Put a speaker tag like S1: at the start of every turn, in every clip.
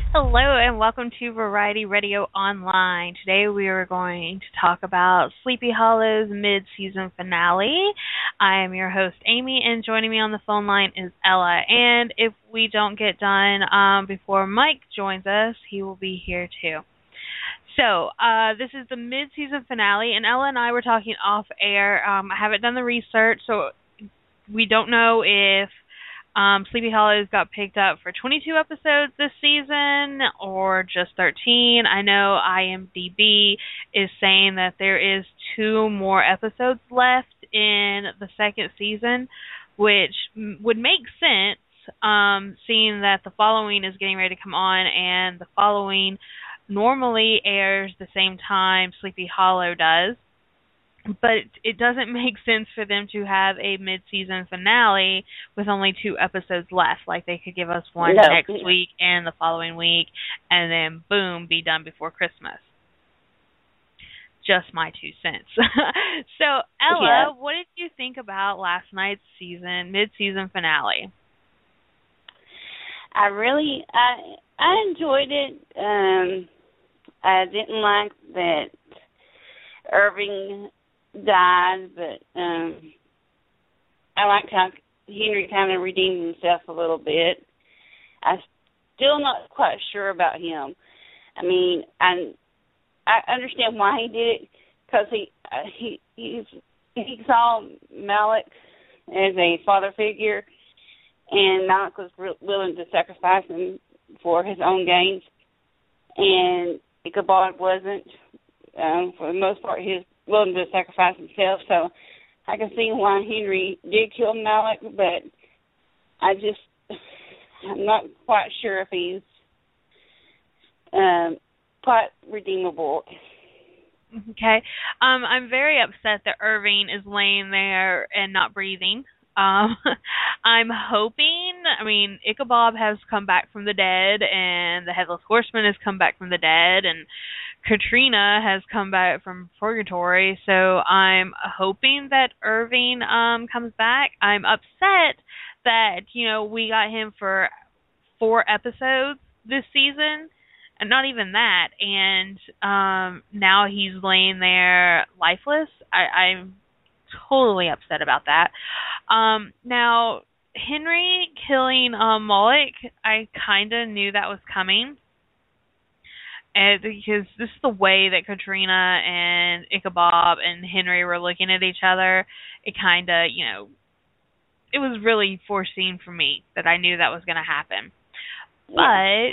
S1: Hello and welcome to Variety Radio Online. Today we are going to talk about Sleepy Hollow's mid-season finale. I am your host Amy, and joining me on the phone line is Ella. And if we don't get done before Mike joins us, he will be here too. So this is the mid-season finale, and Ella and I were talking off air. I haven't done the research, so we don't know if Sleepy Hollows got picked up for 22 episodes this season or just 13. I know IMDb is saying that there is 2 more episodes left in the second season, which would make sense, seeing that the following is getting ready to come on, and the following normally airs the same time Sleepy Hollow does. But it doesn't make sense for them to have a mid-season finale with only 2 episodes left. Like, they could give us one next week and the following week, and then, boom, be done before Christmas. Just my 2 cents. So, Ella, what did you think about last night's mid-season finale?
S2: I enjoyed it. I didn't like that Irving died, but I liked how Henry kind of redeemed himself a little bit. I'm still not quite sure about him. I mean, I understand why he did it, because he saw Malik as a father figure, and Malik was willing to sacrifice him for his own gains, and Ichabod wasn't. For the most part, he was willing to sacrifice himself, so I can see why Henry did kill Malik, but I'm not quite sure if he's quite redeemable.
S1: Okay. I'm very upset that Irving is laying there and not breathing. I'm hoping, Ichabod has come back from the dead, and the Headless Horseman has come back from the dead, and Katrina has come back from purgatory, so I'm hoping that Irving comes back. I'm upset that, we got him for 4 episodes this season, and not even that, and now he's laying there lifeless. I'm totally upset about that. Now, Henry killing Moloch, I kind of knew that was coming. Because this is the way that Katrina and Ichabod and Henry were looking at each other. It kind of, it was really foreseen for me that I knew that was going to happen. But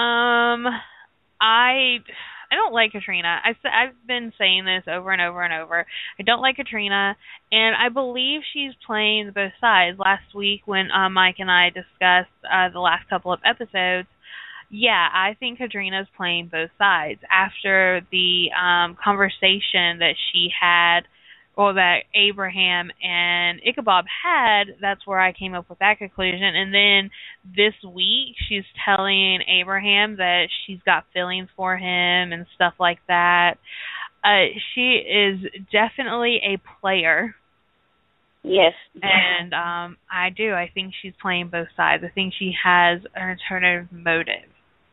S1: I don't like Katrina. I've been saying this over and over and over. I don't like Katrina, and I believe she's playing both sides. Last week when Mike and I discussed the last couple of episodes, yeah, I think Katrina's playing both sides. After the conversation that she had, or that Abraham and Ichabod had, that's where I came up with that conclusion. And then this week, she's telling Abraham that she's got feelings for him and stuff like that. She is definitely a player.
S2: Yes.
S1: And I think she's playing both sides. I think she has an alternative motive.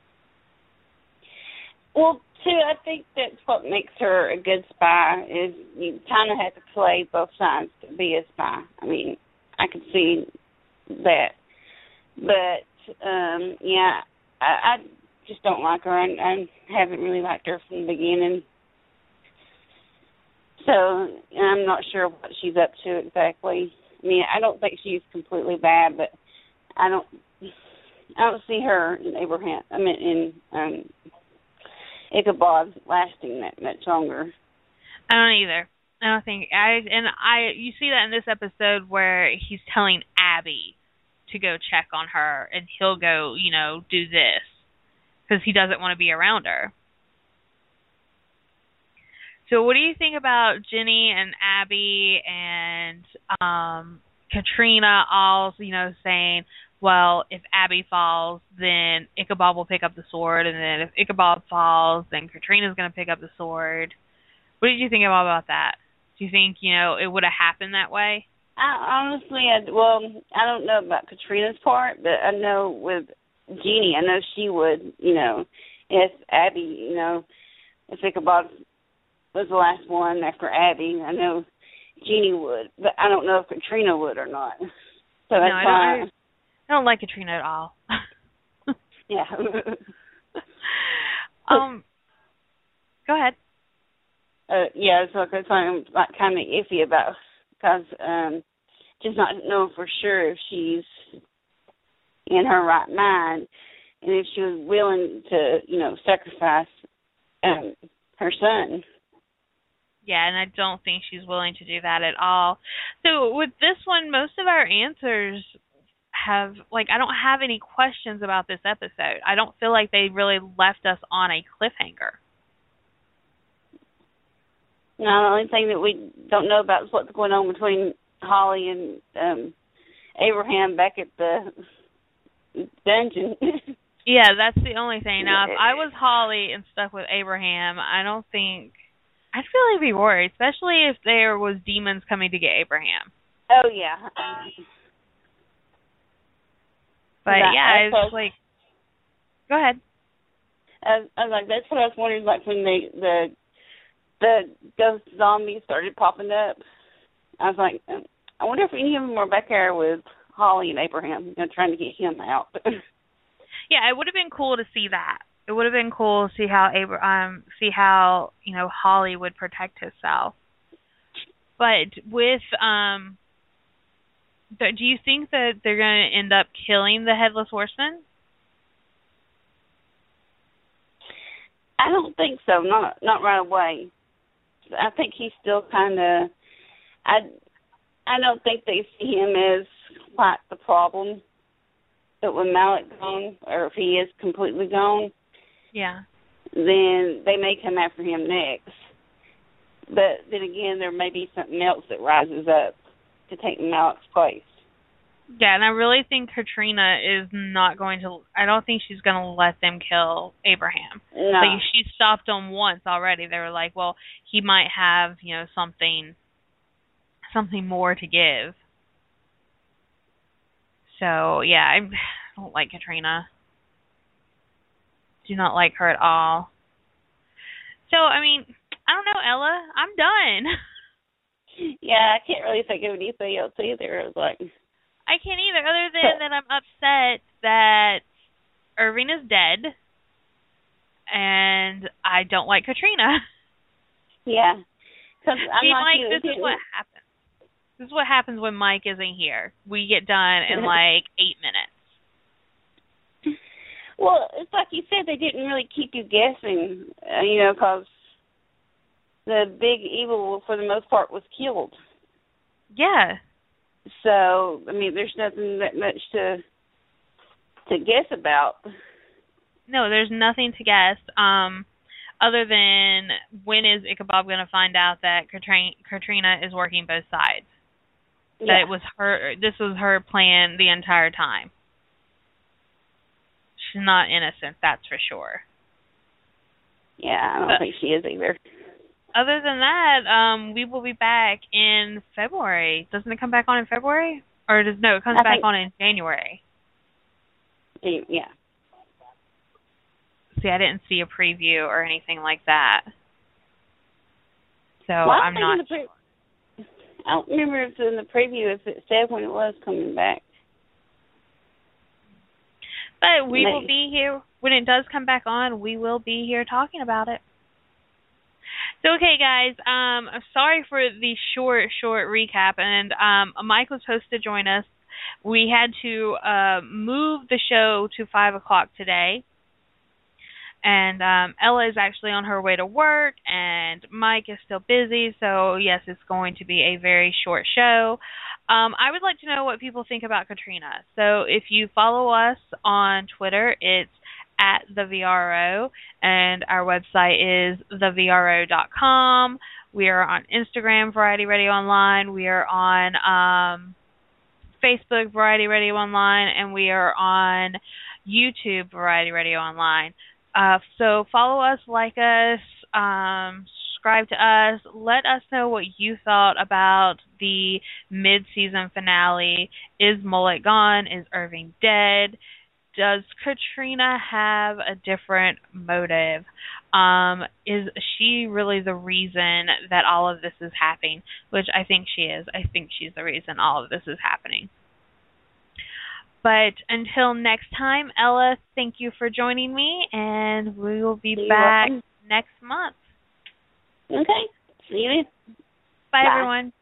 S2: Well, too, I think that's what makes her a good spy, is you kind of have to play both sides to be a spy. I mean, I can see that. But, I just don't like her, and I haven't really liked her from the beginning. So I'm not sure what she's up to exactly. I mean, I don't think she's completely bad, but I don't see her in Ichabod lasting that much longer.
S1: I don't either. I don't think you see that in this episode where he's telling Abby to go check on her, and he'll go, do this because he doesn't want to be around her. So what do you think about Jenny and Abby and Katrina all, saying, well, if Abby falls, then Ichabod will pick up the sword, and then if Ichabod falls, then Katrina's going to pick up the sword. What did you think about that? Do you think, it would have happened that way?
S2: I don't know about Katrina's part, but I know with Jeannie. I know she would, if Abby, if Ichabod was the last one after Abby, I know Jeannie would, but I don't know if Katrina would or not. So that's
S1: I don't like Katrina at all.
S2: Yeah.
S1: Go ahead.
S2: Yeah, so that's why I'm kind of iffy about, because just not knowing for sure if she's in her right mind and if she was willing to, sacrifice her son.
S1: Yeah, and I don't think she's willing to do that at all. So with this one, most of our answers have, I don't have any questions about this episode. I don't feel like they really left us on a cliffhanger.
S2: No, the only thing that we don't know about is what's going on between Holly and Abraham back at the dungeon.
S1: Yeah, that's the only thing. Now, if I was Holly and stuck with Abraham, I don't think I'd really be worried, especially if there was demons coming to get Abraham.
S2: Oh, yeah.
S1: But, yeah, it's like... Go ahead.
S2: I was like, that's what I was wondering, when the ghost zombies started popping up. I was like, I wonder if any of them were back there with Holly and Abraham, trying to get him out.
S1: Yeah, it would have been cool to see that. It would have been cool to see how Holly would protect herself. But with do you think that they're going to end up killing the Headless Horseman?
S2: I don't think so. Not right away. I think he's still kind of. I don't think they see him as quite the problem. But when Malik's gone, or if he is completely gone,
S1: yeah,
S2: then they may come after him next. But then again, there may be something else that rises up to take Malik's place.
S1: Yeah, and I really think Katrina is not going to. I don't think she's going to let them kill Abraham.
S2: No.
S1: She stopped them once already. They were like, well, he might have, something more to give. So, yeah, I don't like Katrina. Do not like her at all. So, I mean, I don't know, Ella. I'm done.
S2: Yeah, I can't really think of anything else either. I was like...
S1: I can't either, other than that I'm upset that Irving is dead, and I don't like Katrina.
S2: Yeah. Cause
S1: this is what happens. This is what happens when Mike isn't here. We get done in 8 minutes.
S2: Well, it's like you said, they didn't really keep you guessing, because the big evil, for the most part, was killed.
S1: Yeah.
S2: So, I mean, there's nothing that much to guess about.
S1: No, there's nothing to guess, other than when is Ichabod going to find out that Katrina is working both sides.
S2: Yeah.
S1: That it was this was her plan the entire time. She's not innocent, that's for sure.
S2: Yeah, I don't think she is either.
S1: Other than that, we will be back in February. Doesn't it come back on in February? Or it comes back on in January.
S2: Yeah.
S1: See, I didn't see a preview or anything like that. So I'm not sure.
S2: I don't remember if in the preview if it said when it was coming back.
S1: But we will be here. When it does come back on, we will be here talking about it. So, okay, guys, I'm sorry for the short recap, and Mike was supposed to join us. We had to move the show to 5 o'clock today, and Ella is actually on her way to work, and Mike is still busy, so, yes, it's going to be a very short show. I would like to know what people think about Katrina. So, if you follow us on Twitter, it's at the VRO, and our website is thevro.com. We are on Instagram, Variety Radio Online. We are on Facebook, Variety Radio Online, and we are on YouTube, Variety Radio Online. So follow us, like us, subscribe to us. Let us know what you thought about the mid-season finale. Is Mullet gone? Is Irving dead? does Katrina have a different motive? Is she really the reason that all of this is happening? Which I think she is. I think she's the reason all of this is happening. But until next time, Ella, thank you for joining me, and we will be back next month.
S2: Okay. See you.
S1: Bye, everyone.